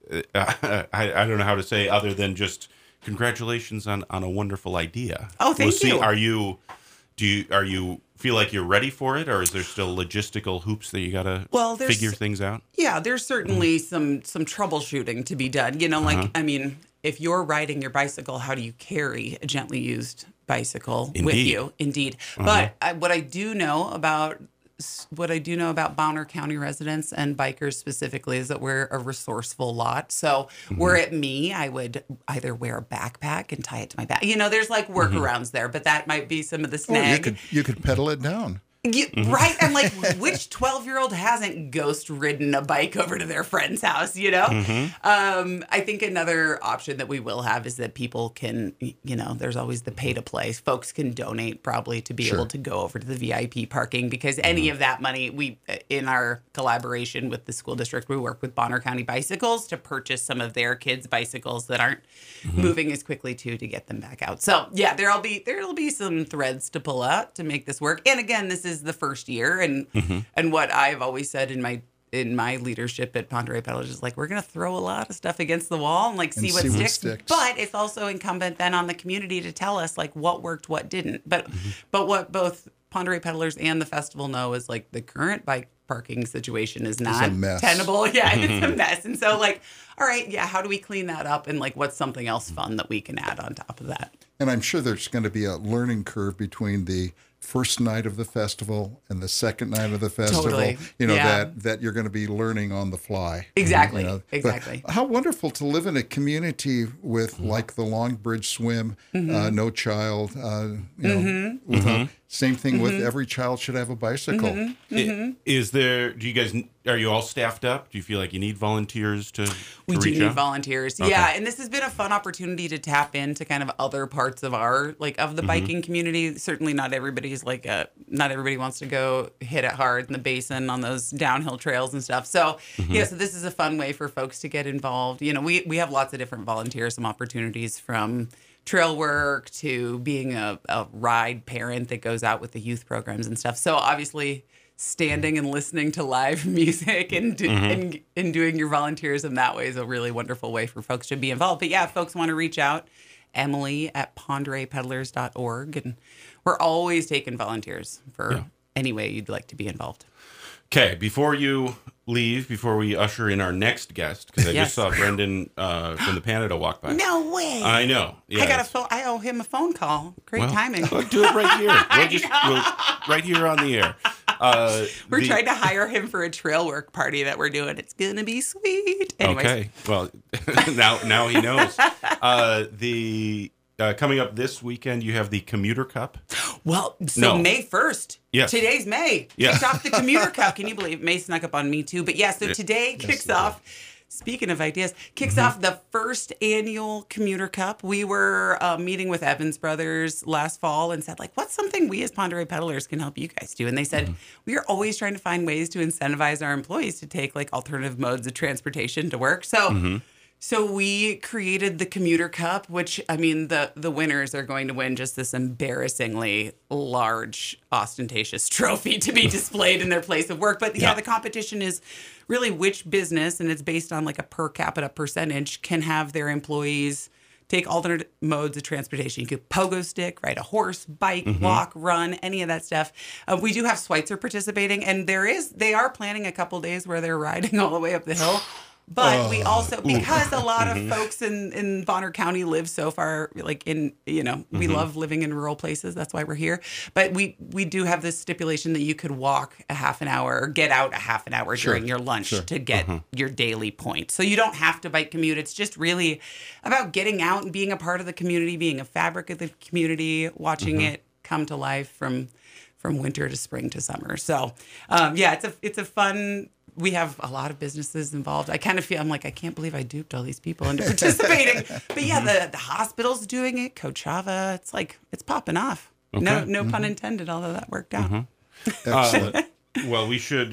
I, I don't know how to say other than just congratulations on on a wonderful idea. Oh, thank we'll see, you. Are you do you are you feel like you're ready for it, or is there still logistical hoops that you got to Well, there's- figure things out? Yeah, there's certainly some some troubleshooting to be done. You know, like Uh-huh. I mean, if you're riding your bicycle, how do you carry a gently used bicycle with Indeed. you? Indeed. Uh-huh. But I, what I do know about what I do know about Bonner County residents and bikers specifically is that we're a resourceful lot. So Mm-hmm. were it me, I would either wear a backpack and tie it to my back. You know, there's like workarounds there, but that might be some of the Or you snag. could you could pedal it down. You, Mm-hmm. Right? I'm like, which twelve year old hasn't ghost ridden a bike over to their friend's house, you know? Mm-hmm. Um, I think another option that we will have is that people can, you know, there's always the pay to play. Folks can donate probably to be Sure. able to go over to the V I P parking because any Mm-hmm. of that money, we, in our collaboration with the school district, we work with Bonner County Bicycles to purchase some of their kids' bicycles that aren't Mm-hmm. moving as quickly too to get them back out. So yeah, there'll be there'll be some threads to pull out to make this work. And again, this is the first year, and Mm-hmm. and what I've always said in my in my leadership at Ponderay Peddlers is like we're gonna throw a lot of stuff against the wall and like see, And what, see what sticks. sticks. But it's also incumbent then on the community to tell us like what worked, what didn't. But Mm-hmm. but what both Ponderay Peddlers and the festival know is like the current bike parking situation is not mess. tenable. Yeah, it's a mess. And so like, all right, yeah, how do we clean that up? And like what's something else fun that we can add on top of that? And I'm sure there's going to be a learning curve between the first night of the festival and the second night of the festival. Totally. You know, Yeah. that that you're going to be learning on the fly. Exactly. You know, but Exactly. how wonderful to live in a community with like the Long Bridge Swim, uh, No Child, uh, you know, with a, same thing with every child should have a bicycle. I- Is there? Do you guys? Are you all staffed up? Do you feel like you need volunteers to? We to do reach need out? volunteers. Yeah, and this has been a fun opportunity to tap into kind of other parts of our like of the biking community. Certainly not everybody's like a not everybody wants to go hit it hard in the basin on those downhill trails and stuff. So, yeah, so this is a fun way for folks to get involved. You know, we we have lots of different volunteers, some opportunities from trail work to being a, a ride parent that goes out with the youth programs and stuff. So, obviously standing and listening to live music and, do, and and doing your volunteerism that way is a really wonderful way for folks to be involved. But yeah, if folks want to reach out, Emily at ponderay peddlers dot org. And we're always taking volunteers for Yeah. any way you'd like to be involved. Okay, before you leave, before we usher in our next guest, because I Yes. just saw Brendan uh, from the Canada walk by. No way. I know. Yeah, I got a it's- phone. I owe him a phone call. Great well, timing. We'll do it right here. We'll just we'll, right here on the air. Uh, We're the- trying to hire him for a trail work party that we're doing. It's gonna be sweet. Anyways, Okay. Well, now now he knows. Uh, the uh, coming up this weekend, you have the Commuter Cup. Well, so No. May first. Yes. Today's May. Yeah. Kicked off the Commuter Cup. Can you believe May snuck up on me too? But yeah, so Yeah. today kicks it off. Speaking of ideas, kicks Mm-hmm. off the first annual Commuter Cup. We were uh, meeting with Evans Brothers last fall and said, like, what's something we as Ponderay Peddlers can help you guys do? And they said, Mm-hmm. we are always trying to find ways to incentivize our employees to take like alternative modes of transportation to work. So Mm-hmm. So we created the Commuter Cup, which I mean the the winners are going to win just this embarrassingly large, ostentatious trophy to be displayed in their place of work. But yeah, Yeah. the competition is really which business, and it's based on like a per capita percentage, can have their employees take alternate modes of transportation. You could pogo stick, ride a horse, bike, walk, run, any of that stuff. Uh, we do have Schweitzer participating, and there is they are planning a couple days where they're riding all the way up the hill. But we also, because a lot of folks in, in Bonner County live so far, like in, you know, we love living in rural places. That's why we're here. But we, we do have this stipulation that you could walk a half an hour or get out a half an hour Sure, during your lunch sure. to get your daily point. So you don't have to bike commute. It's just really about getting out and being a part of the community, being a fabric of the community, watching it come to life from from winter to spring to summer. So um, yeah, it's a it's a fun. We have a lot of businesses involved. I kind of feel, I'm like, I can't believe I duped all these people into participating. But yeah, the, the hospital's doing it, Coachella. It's like, it's popping off. No Okay. no pun intended, although that worked out. Excellent. Well, we should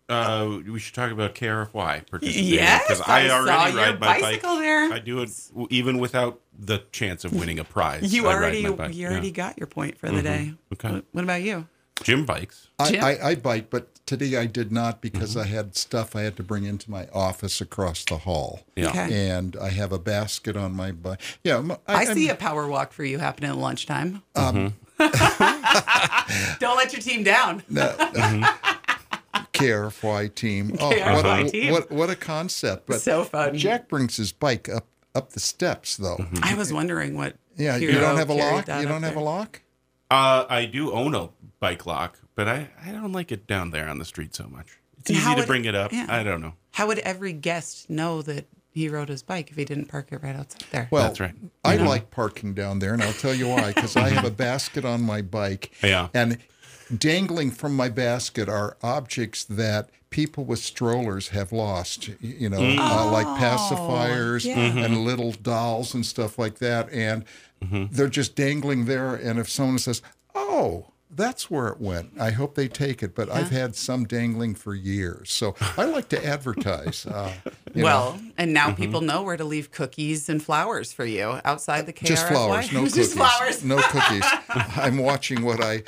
uh, we should talk about K R F Y participating. Yes, because I I saw already your ride my bicycle bike. there. I do it w- even without the chance of winning a prize. You I ride already my bike, you already yeah. got your point for the day. Okay. What, what about you? Gym bikes. I, Jim? I, I bike, but today I did not because I had stuff I had to bring into my office across the hall. Yeah. Okay. And I have a basket on my bike. Yeah, m- I, I'm- see a power walk for you happening at lunchtime. Um, Don't let your team down. K R F Y team. Oh, K R F Y what, a, team. what what a concept! But So fun. Jack brings his bike up up the steps, though. I was wondering what. Yeah, you hero don't have a carried lock. that You up don't have a there. lock. Uh, I do own a bike lock, but I, I don't like it down there on the street so much. It's And easy how to would- bring it up. yeah. I don't know. How would every guest know that he rode his bike if he didn't park it right outside there? Well, That's right. I like parking down there, and I'll tell you why. Because I have a basket on my bike, Yeah. and dangling from my basket are objects that people with strollers have lost. y- You know, uh, like pacifiers yeah. and little dolls and stuff like that, and they're just dangling there. And if someone says, "Oh," that's where it went, I hope they take it. But I've had some dangling for years. So I like to advertise. Uh, you know, Well, and now people know where to leave cookies and flowers for you outside the K R F Y. just flowers, no cookies. Just flowers. No cookies. I'm watching what I,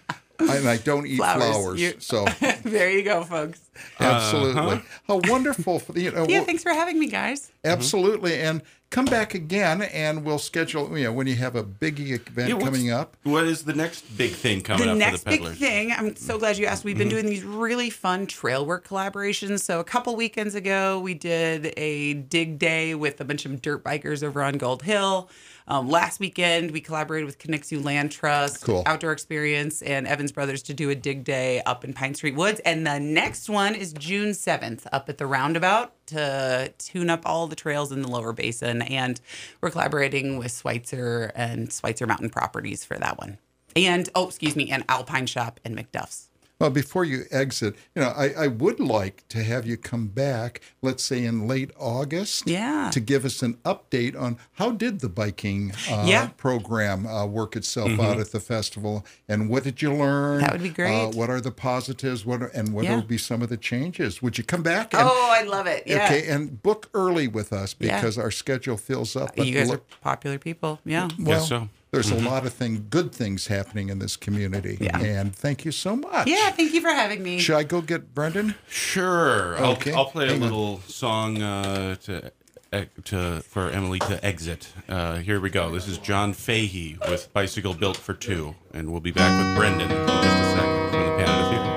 and I don't eat Flowers. flowers. You- So There you go, folks. absolutely. How wonderful. For, the- you know, Yeah, well, thanks for having me, guys. absolutely. And come back again and we'll schedule, you know, when you have a biggie event Yeah, what's- coming up. What is the next big thing coming The up next for the big peddlers? thing, I'm so glad you asked. We've been Mm-hmm. doing these really fun trail work collaborations. So a couple weekends ago, we did a dig day with a bunch of dirt bikers over on Gold Hill. Um, last weekend, we collaborated with Connexu Land Trust, Cool. Outdoor Experience, and Evans Brothers to do a dig day up in Pine Street Woods. And the next one is June seventh up at the Roundabout to tune up all the trails in the Lower Basin. And we're collaborating with Schweitzer and Schweitzer Mountain Properties for that one. And, oh, excuse me, and Alpine Shop and McDuff's. Well, before you exit, you know, I, I would like to have you come back, let's say in late August, Yeah. to give us an update on how did the biking uh, Yeah. program uh, work itself out at the festival, and what did you learn? That would be great. Uh, what are the positives? What are, and what Yeah. will be some of the changes? Would you come back? And, Oh, I love it. Yeah. Okay, and book early with us Yeah. because our schedule fills up. But You guys are look, popular people. Yeah. well, Guess so. there's a lot of thing, good things happening in this community, Yeah. and thank you so much. Yeah. Thank you for having me. Should I go get Brendan? Sure. I'll, Okay. I'll play a Hang on. little song uh, to eh, to for Emily to exit. Uh, here we go. This is John Fahey with Bicycle Built for Two, and we'll be back with Brendan in just a second from the Canada Theater.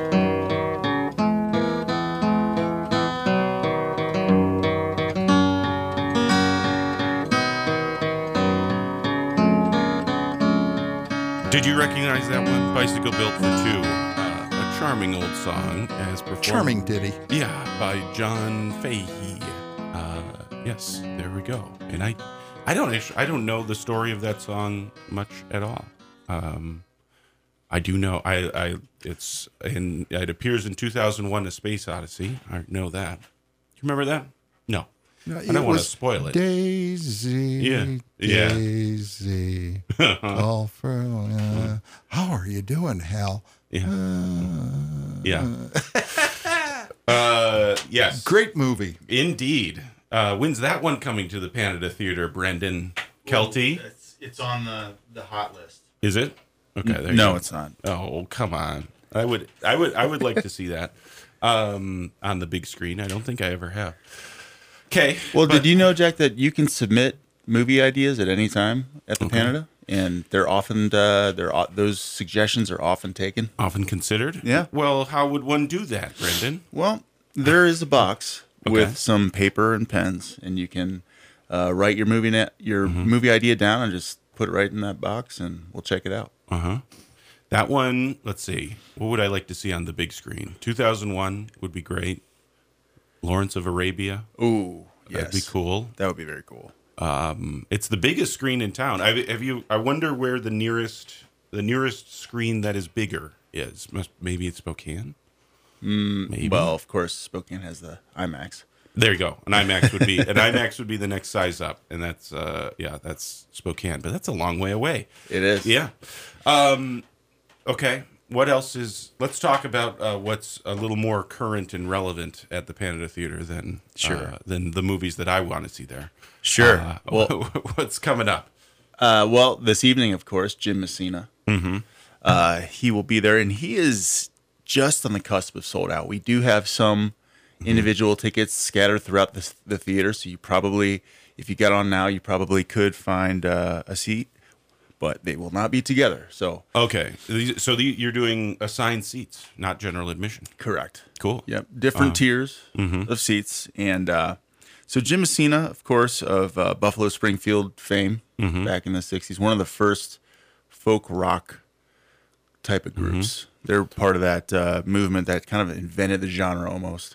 Did you recognize that one? Bicycle Built for Two. Uh, a charming old song as performed. Charming ditty. Yeah, by John Fahey. Uh, yes, there we go. And I, I don't actually, I don't know the story of that song much at all. Um, I do know I, I it's in it appears in two thousand one: A Space Odyssey. I know that. You remember that? No, I It don't want to was spoil it. Daisy, Yeah, yeah. Daisy, all for uh, how are you doing, Hal? Yeah, yeah. uh, yes, Great movie. indeed. Uh, when's that one coming to the Canada Theater, Brendan Kelty? It's, it's on the, the hot list. Is it? Okay. There you No, go. it's not. Oh, come on. I would, I would, I would like to see that um, on the big screen. I don't think I ever have. Okay. Well, but- did you know, Jack, that you can submit movie ideas at any time at the Canada, and they're often uh, they're o- those suggestions are often taken. often considered? Yeah. Well, how would one do that, Brendan? Well, there is a box Okay. with some paper and pens, and you can uh, write your movie na- your Mm-hmm. movie idea down and just put it right in that box, and we'll check it out. Uh huh. That one. Let's see. What would I like to see on the big screen? two thousand one would be great. Lawrence of Arabia. Ooh, yes, That'd be cool. That would be very cool. Um, it's the biggest screen in town. I, have you? I wonder where the nearest the nearest screen that is bigger is. Must, maybe it's Spokane. Maybe. Well, of course, Spokane has the IMAX. There you go. An IMAX would be an IMAX would be the next size up, and that's uh, yeah, that's Spokane, but that's a long way away. It is. Yeah. Um, okay. what else is? Let's talk about uh, what's a little more current and relevant at the Canada Theater than Sure. uh, than the movies that I want to see there. Sure. Uh, Well- what's coming up? Uh, well, this evening, of course, Jim Messina. Mm-hmm. Uh, he will be there, and he is just on the cusp of sold out. We do have some individual tickets scattered throughout the, the theater, so you probably, if you got on now, you probably could find uh, a seat, but they will not be together. So Okay, These- so the, you're doing assigned seats, not general admission. correct. Cool. Yep, different tiers of seats, and uh, so Jim Messina, of course, of uh, Buffalo Springfield fame back in the sixties, one of the first folk rock type of groups. They're part of that uh, movement that kind of invented the genre almost.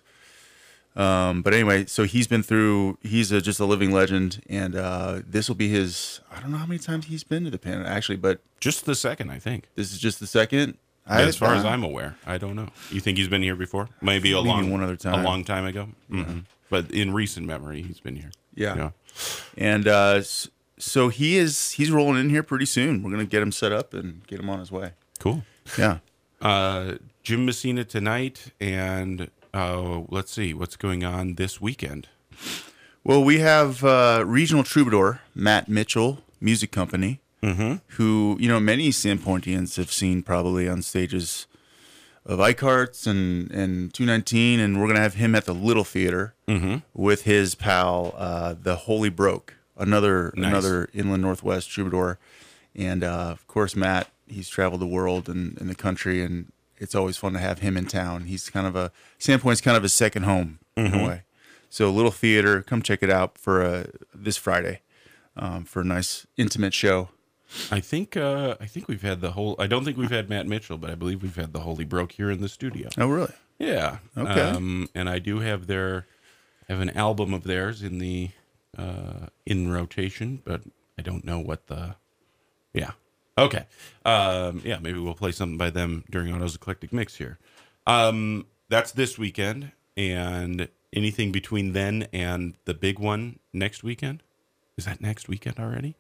Um, but anyway, so he's been through. He's a, just a living legend, and uh, this will be his. I don't know how many times he's been to the Canada actually, but Just the second, I think. this is just the second. I, as far as uh, I'm aware, I don't know. You think he's been here before? Maybe a Maybe long, one other time. a long time ago. hmm But in recent memory, he's been here. Yeah. And uh, s- so he is. He's rolling in here pretty soon. We're gonna get him set up and get him on his way. Cool. Yeah. Uh, Jim Messina tonight, and uh, let's see what's going on this weekend. Well, we have uh, regional troubadour Matt Mitchell Music Company, who you know many Sandpointians have seen probably on stages of Ike Hearts and and two nineteen, and we're gonna have him at the Little Theater with his pal, uh, the Holy Broke, another Nice. another Inland Northwest troubadour, and uh, of course Matt. He's traveled the world and in the country, and it's always fun to have him in town. He's kind of a Sandpoint's kind of his second home in a way. So Little Theater, come check it out for uh, this Friday um, for a nice intimate show. I think uh, I think we've had the whole. I don't think we've had Matt Mitchell, but I believe we've had the Holy Broke here in the studio. Oh, really? Yeah. Okay. Um, and I do have their have an album of theirs in the uh, in rotation, but I don't know what the. Yeah. Okay. Um, yeah, maybe we'll play something by them during Otto's Eclectic Mix here. Um, that's this weekend, and anything between then and the big one next weekend? Is that next weekend already?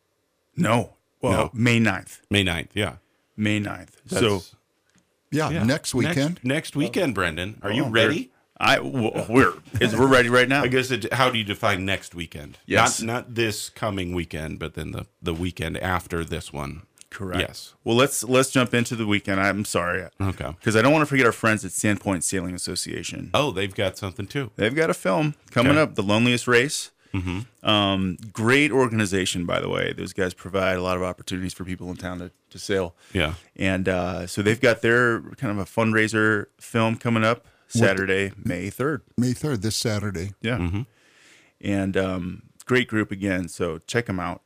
No. Well, No. May ninth. May ninth, yeah. May ninth. So That's- Yeah, yeah. next weekend. Next, next weekend, Brendan. Are you Oh, ready? I well, we're it's, we're ready right now. I guess it, how do you define next weekend? Yes. Not not this coming weekend, but then the, the weekend after this one. Correct. Yes. Well, let's let's jump into the weekend. I'm sorry. Okay. Because I don't want to forget our friends at Sandpoint Sailing Association. Oh, they've got something too. They've got a film coming Okay. up, The Loneliest Race. Mm-hmm. Um, great organization, by the way. Those guys provide a lot of opportunities for people in town to, to sail. Yeah. And uh, so they've got their kind of a fundraiser film coming up Saturday, May third. May third, this Saturday. Yeah. And um, great group again, so check them out.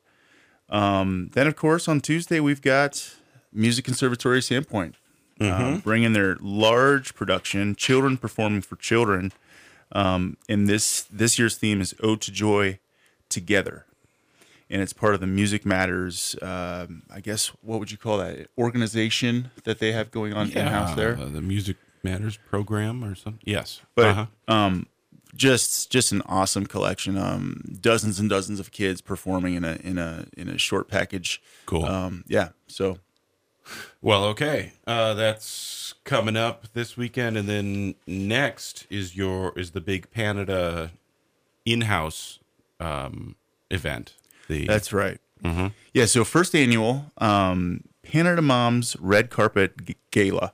Um, then, of course, on Tuesday, we've got Music Conservatory Sandpoint, um, bringing their large production, Children Performing for Children. Um, and this this year's theme is Ode to Joy Together. And it's part of the Music Matters, um, I guess, what would you call that, organization that they have going on in-house there? Uh, the Music Matters program or something. Yes. But Uh-huh. um, just just an awesome collection. Um, dozens and dozens of kids performing in a in a in a short package. Cool. Um, yeah. So Well, okay. Uh, that's coming up this weekend, and then next is your is the big Canada in-house um, event. The that's right. Yeah. So first annual um, Canada Moms Red Carpet G- Gala,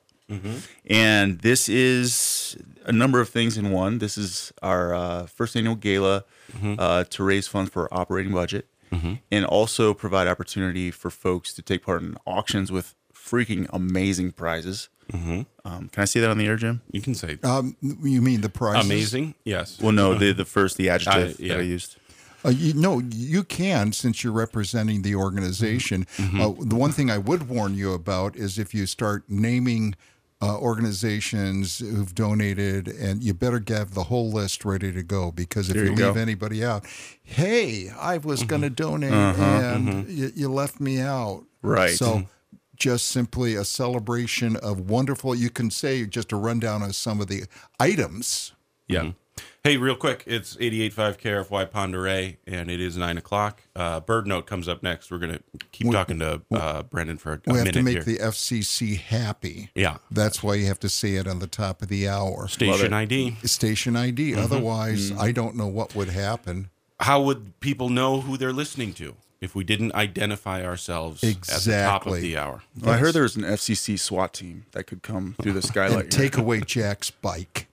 and this is a number of things in one. This is our uh, first annual gala uh, to raise funds for our operating budget, and also provide opportunity for folks to take part in auctions with freaking amazing prizes. Um, can I say that on the air, Jim? you can say Um, you mean the prizes? amazing. Yes. Well, no, the the first the adjective Uh, yeah. that I used. Uh, you, no, you can, since you're representing the organization. Uh, the one thing I would warn you about is if you start naming uh, organizations who've donated, and you better have the whole list ready to go, because if There you, you leave go. anybody out, hey, I was going to donate and you, you left me out. Right. So just simply a celebration of wonderful, you can say just a rundown of some of the items. Yeah. Hey, real quick, it's eighty-eight point five K R F Y Ponderay, and it is nine o'clock. Uh, Bird Note comes up next. We're going to keep We- talking to uh, Brendan for a, a We have minute to make here. the F C C happy. Yeah. That's why you have to say it on the top of the hour. Station I D. Station I D. Mm-hmm. Otherwise, I don't know what would happen. How would people know who they're listening to if we didn't identify ourselves at the top of Exactly. the hour? Well, I heard there was an F C C SWAT team that could come through the skylight. And take away Jack's bike.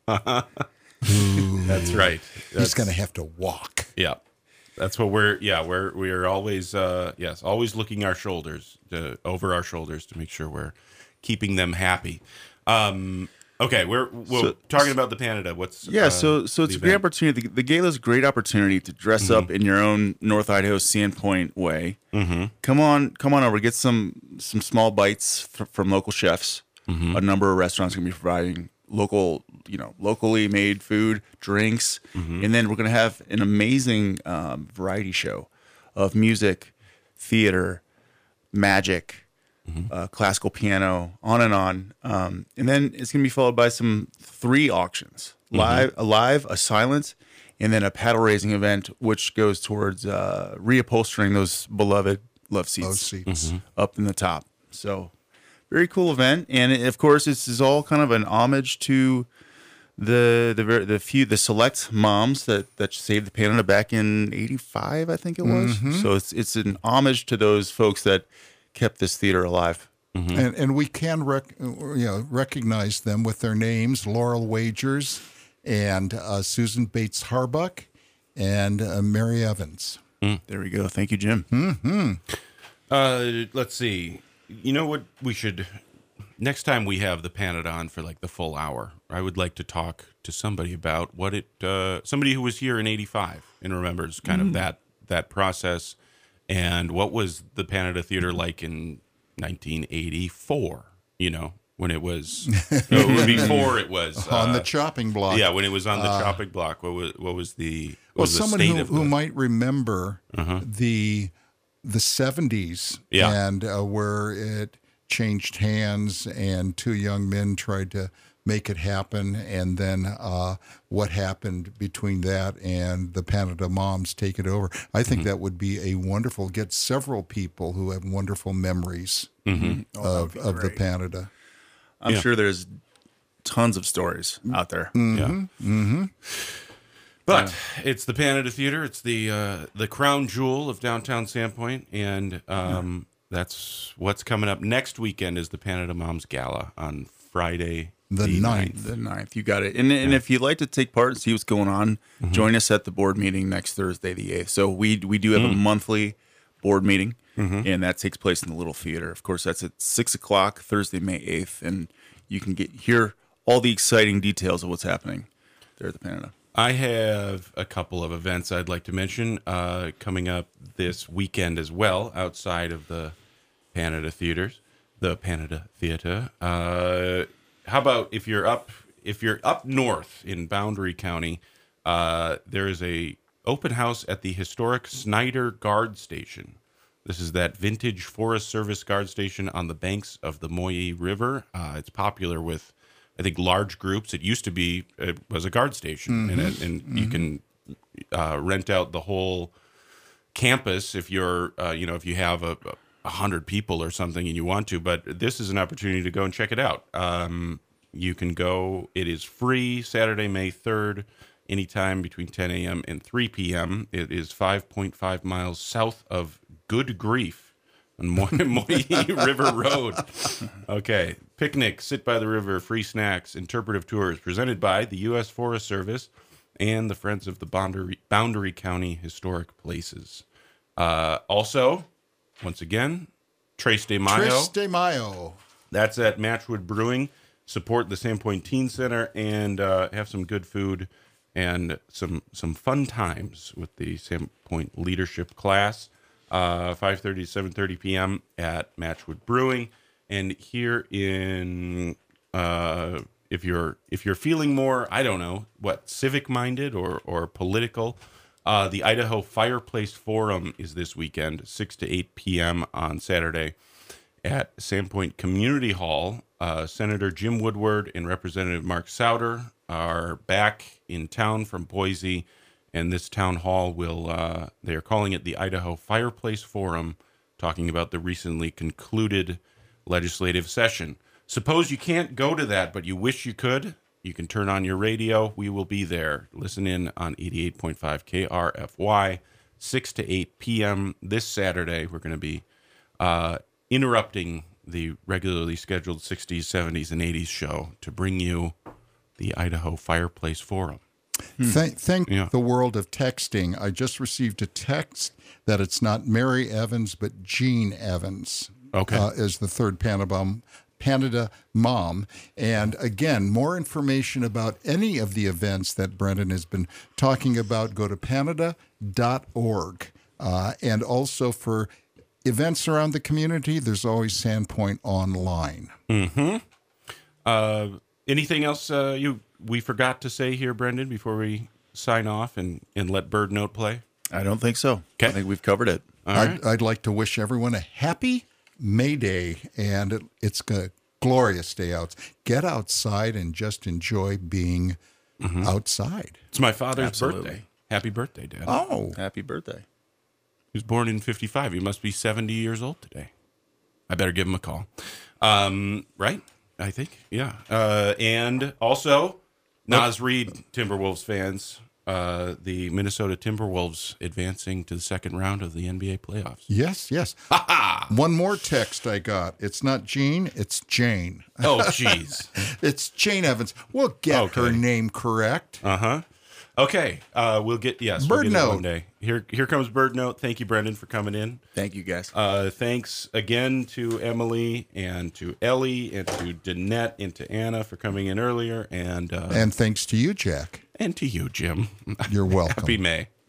That's right. He's That's- going to have to walk. Yeah, that's what we're. Yeah, we're we are always. Uh, yes, always looking our shoulders to, over our shoulders to make sure we're keeping them happy. Um, okay, we're we're So- talking about the Panda. What's Yeah, uh, so so it's the a great event? opportunity. The, the gala is a great opportunity to dress up in your own North Idaho Sandpoint way. Mm-hmm. Come on, come on over. Get some some small bites f- from local chefs. Mm-hmm. A number of restaurants are going to be providing local, you know, locally made food, drinks, Mm-hmm. and then we're going to have an amazing um, variety show of music, theater, magic. Uh, classical piano, on and on, um, and then it's going to be followed by some three auctions: live, a live, a silent, and then a paddle raising event, which goes towards uh, reupholstering those beloved love seats, Those seats. up in the top. So, very cool event, and it, of course, this is all kind of an homage to the the ver- the few the select moms that that saved the Panda back in eighty-five, I think it was. So it's it's an homage to those folks that kept this theater alive. And and we can rec- you know recognize them with their names: Laurel Wagers and uh, Susan Bates Harbuck and uh, Mary Evans. There we go. Thank you, Jim. Uh, let's see. You know what we should next time we have the Panda on for like the full hour. I would like to talk to somebody about what it uh, somebody who was here in eighty-five and remembers kind of that that process and what was the Panda Theater like in nineteen eighty-four. You know, when it was no, before it was On uh, the chopping block. yeah, when it was on the chopping block. What was what was the what Well, was the someone state who, of who the, might remember the the seventies Yeah. and uh, where it changed hands and two young men tried to make it happen, and then uh, what happened between that and the Panda Moms take it over. I think that would be a wonderful, get several people who have wonderful memories of, of the Panda. I'm Yeah. sure there's tons of stories out there. Yeah. Mm-hmm. But it's the Panda Theater. It's the uh, the crown jewel of downtown Sandpoint, and um, that's what's coming up next weekend. Is the Panda Moms Gala on Friday The ninth. The ninth, you got it. And and if you'd like to take part and see what's going on, join us at the board meeting next Thursday, the eighth. So we we do have a monthly board meeting, and that takes place in the Little Theater. Of course, that's at six o'clock Thursday, May eighth, and you can get hear all the exciting details of what's happening there at the Panda. I have a couple of events I'd like to mention uh, coming up this weekend as well, outside of the Panda Theaters, the Panda Theater. Uh, how about if you're up if you're up north in Boundary County, uh, there is a open house at the historic Snyder Guard Station. This is that vintage Forest Service guard station on the banks of the Moyie River. Uh, it's popular with, I think, large groups. It used to be, it was a guard station, and, it, and you can uh, rent out the whole campus if you're, uh, you know, if you have a, a hundred people or something and you want to. But this is an opportunity to go and check it out. Um, you can go. It is free Saturday, May third, anytime between ten a.m. and three p.m. It is five point five miles south of Good Grief on Moy- Moyie River Road. Okay. Picnic, sit by the river, free snacks, interpretive tours presented by the U S Forest Service and the Friends of the Boundary, Boundary County Historic Places. Uh, also, once again, Tres de Mayo. Tres de Mayo. That's at Matchwood Brewing. Support the Sandpoint Teen Center and uh, have some good food and some some fun times with the Sandpoint Leadership class. Uh, five thirty to seven thirty p.m. at Matchwood Brewing. And here in, uh, if you're if you're feeling more, I don't know, what, civic minded or or political, uh, the Idaho Fireplace Forum is this weekend, six to eight p.m. on Saturday. at Sandpoint Community Hall. Uh, Senator Jim Woodward and Representative Mark Souter are back in town from Boise, and this town hall will, uh, they are calling it the Idaho Fireplace Forum, talking about the recently concluded legislative session. Suppose you can't go to that, but you wish you could. You can turn on your radio. We will be there. Listen in on eighty-eight point five K R F Y, six to eight p.m. this Saturday. We're going to be uh, interrupting the regularly scheduled sixties, seventies, and eighties show to bring you the Idaho Fireplace Forum. Thank, thank Yeah. the world of texting. I just received a text that it's not Mary Evans, but Jean Evans. Okay. Uh, as the third Panabom, Canada mom. And again, more information about any of the events that Brendan has been talking about, go to panada dot org. Uh, and also for events around the community, there's always Sandpoint Online. Mm-hmm. Uh, anything else uh, you we forgot to say here, Brendan, before we sign off and, and let Bird Note play? I don't think so. Okay. I think we've covered it. All I'd, right. I'd like to wish everyone a happy May Day, and it, it's a glorious day out. Get outside and just enjoy being outside. It's my father's Absolutely. birthday. Happy birthday, Dad. Oh, Happy birthday. He was born in fifty-five. He must be seventy years old today. I better give him a call. Um, right? I think. Yeah. Uh, and also, Naz Reid, Timberwolves fans, uh, the Minnesota Timberwolves advancing to the second round of the N B A playoffs. yes, yes. One more text I got. It's not Jean, it's Jane. Oh, jeez. It's Jane Evans. We'll get Okay. her name correct. Uh huh. Okay. Uh, we'll get yes. we'll Bird get it Note. one day. Here, here comes Bird Note. Thank you, Brendan, for coming in. Thank you, guys. Uh, thanks again to Emily and to Ellie and to Danette and to Anna for coming in earlier, and uh, And thanks to you, Jack. and to you, Jim. You're welcome. Happy May.